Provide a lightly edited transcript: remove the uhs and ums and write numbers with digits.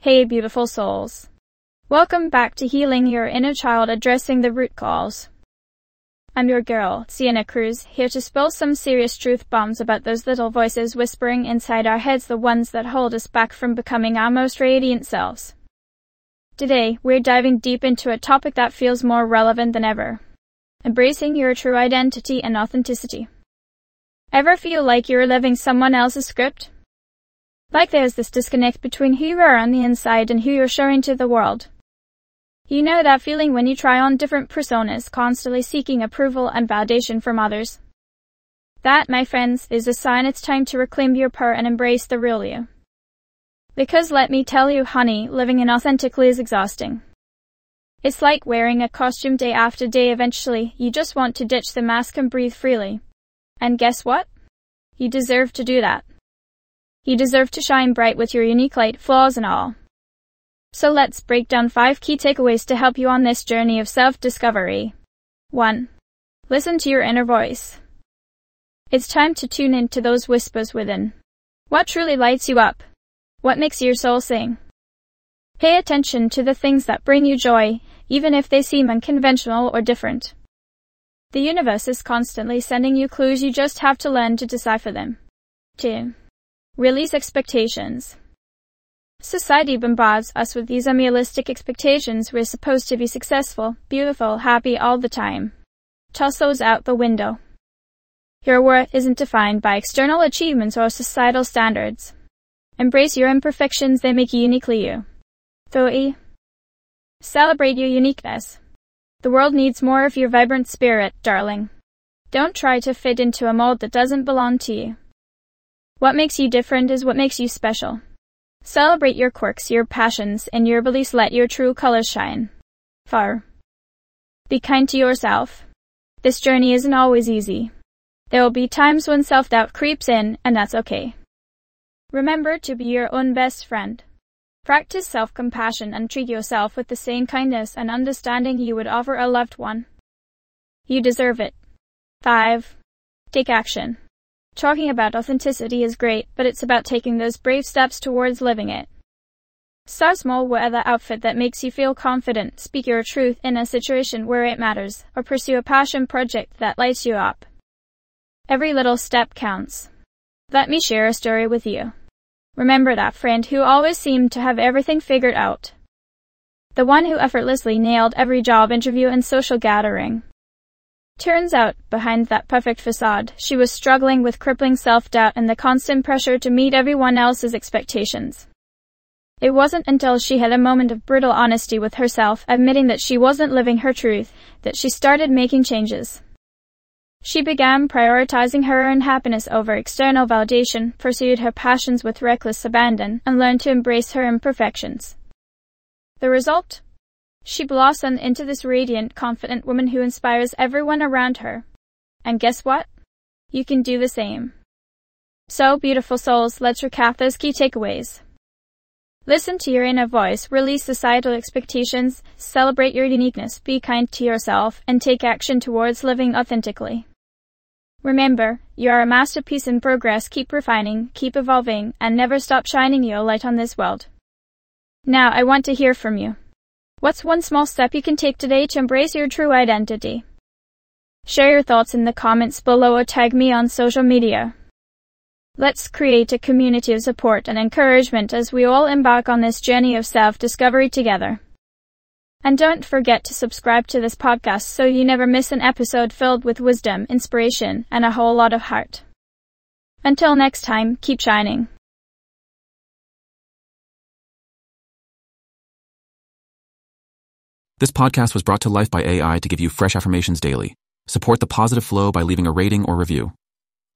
Hey beautiful souls. Welcome back to Healing Your Inner Child, Addressing the Root Cause. I'm your girl, Sienna Cruz, here to spill some serious truth bombs about those little voices whispering inside our heads, the ones that hold us back from becoming our most radiant selves. Today, we're diving deep into a topic that feels more relevant than ever. Embracing your true identity and authenticity. Ever feel like you're living someone else's script? Like there's this disconnect between who you are on the inside and who you're showing to the world. You know that feeling when you try on different personas, constantly seeking approval and validation from others? That, my friends, is a sign it's time to reclaim your power and embrace the real you. Because let me tell you, honey, living inauthentically is exhausting. It's like wearing a costume day after day. Eventually, you just want to ditch the mask and breathe freely. And guess what? You deserve to do that. You deserve to shine bright with your unique light, flaws and all. So let's break down 5 key takeaways to help you on this journey of self-discovery. 1. Listen to your inner voice. It's time to tune in to those whispers within. What truly lights you up? What makes your soul sing? Pay attention to the things that bring you joy, even if they seem unconventional or different. The universe is constantly sending you clues, you just have to learn to decipher them. 2. Release expectations. Society bombards us with these unrealistic expectations. We're supposed to be successful, beautiful, happy all the time. Toss those out the window. Your worth isn't defined by external achievements or societal standards. Embrace your imperfections, they make you uniquely you. 3. Celebrate your uniqueness. The world needs more of your vibrant spirit, darling. Don't try to fit into a mold that doesn't belong to you. What makes you different is what makes you special. Celebrate your quirks, your passions, and your beliefs. Let your true colors shine. 4. Be kind to yourself. This journey isn't always easy. There will be times when self-doubt creeps in, and that's okay. Remember to be your own best friend. Practice self-compassion and treat yourself with the same kindness and understanding you would offer a loved one. You deserve it. 5. Take action. Talking about authenticity is great, but it's about taking those brave steps towards living it. Start small. Wear the outfit that makes you feel confident, speak your truth in a situation where it matters, or pursue a passion project that lights you up. Every little step counts. Let me share a story with you. Remember that friend who always seemed to have everything figured out? The one who effortlessly nailed every job interview and social gathering. Turns out, behind that perfect facade, she was struggling with crippling self-doubt and the constant pressure to meet everyone else's expectations. It wasn't until she had a moment of brutal honesty with herself, admitting that she wasn't living her truth, that she started making changes. She began prioritizing her own happiness over external validation, pursued her passions with reckless abandon, and learned to embrace her imperfections. The result? She blossomed into this radiant, confident woman who inspires everyone around her. And guess what? You can do the same. So, beautiful souls, let's recap those key takeaways. Listen to your inner voice, release societal expectations, celebrate your uniqueness, be kind to yourself, and take action towards living authentically. Remember, you are a masterpiece in progress. Keep refining, keep evolving, and never stop shining your light on this world. Now, I want to hear from you. What's one small step you can take today to embrace your true identity? Share your thoughts in the comments below or tag me on social media. Let's create a community of support and encouragement as we all embark on this journey of self-discovery together. And don't forget to subscribe to this podcast so you never miss an episode filled with wisdom, inspiration, and a whole lot of heart. Until next time, keep shining. This podcast was brought to life by AI to give you fresh affirmations daily. Support the positive flow by leaving a rating or review.